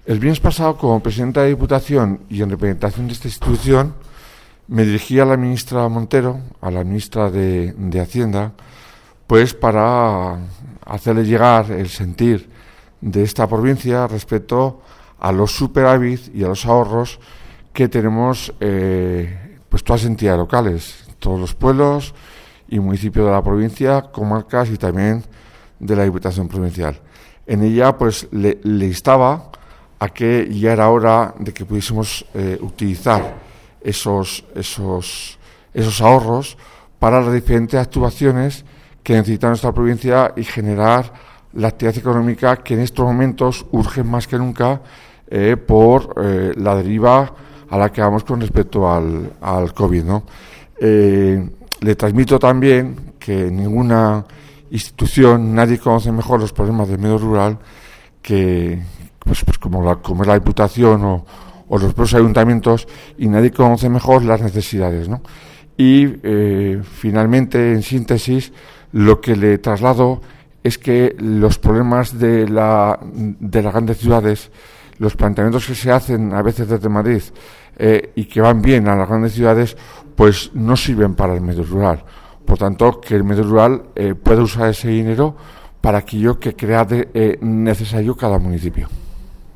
El viernes pasado, como presidenta de Diputación y en representación de esta institución, me dirigí a la ministra Montero, a la ministra de Hacienda, pues para hacerle llegar el sentir de esta provincia respecto a los superávit y a los ahorros que tenemos pues todas las entidades locales, todos los pueblos y municipios de la provincia, comarcas y también de la Diputación Provincial. En ella pues le instaba a que ya era hora de que pudiésemos utilizar esos ahorros para las diferentes actuaciones que necesita nuestra provincia y generar la actividad económica que en estos momentos urge más que nunca por la deriva a la que vamos con respecto al COVID, ¿no? Le transmito también que ninguna institución, nadie conoce mejor los problemas del medio rural que pues como es la Diputación o los propios ayuntamientos, y nadie conoce mejor las necesidades, ¿no? Y finalmente, en síntesis, lo que le traslado es que los problemas de las grandes ciudades, los planteamientos que se hacen a veces desde Madrid y que van bien a las grandes ciudades, pues no sirven para el medio rural. Por tanto, que el medio rural pueda usar ese dinero para aquello que crea necesario cada municipio.